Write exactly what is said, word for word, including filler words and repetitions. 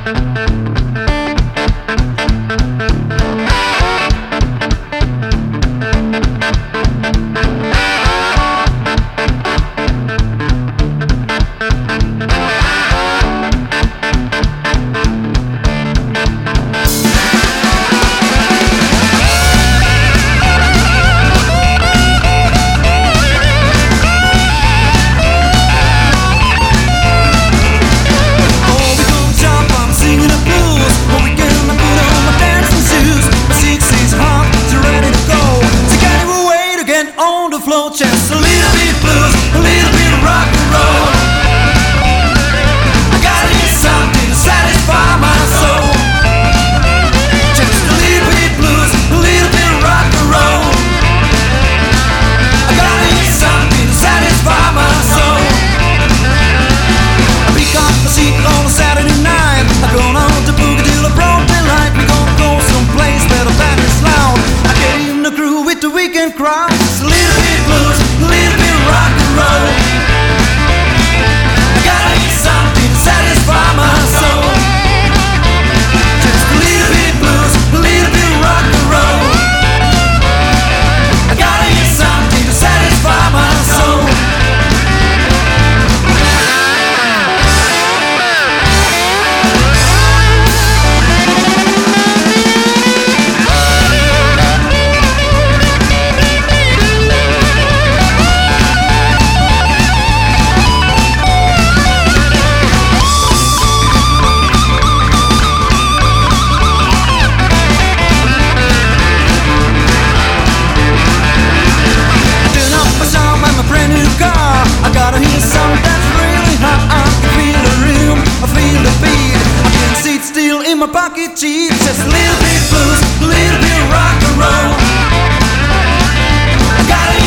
Just a little bit blues, a little bit of rock and roll. I gotta need something to satisfy my soul. Just a little bit blues, a little bit of rock and roll. I gotta need something to satisfy my soul. I pick up my seat on a Saturday night. I go on to boogie till the broad daylight. We gonna go someplace where the band is loud. I get in the groove with the weekend crowd. Just a little bit blues, a little bit of rock and roll. I gotta eat something to satisfy my soul. Just a little bit blues, a little bit of rock and roll. I gotta eat something to satisfy my soul. My pocket cheap, just a little bit blues, a little bit rock and roll. I gotta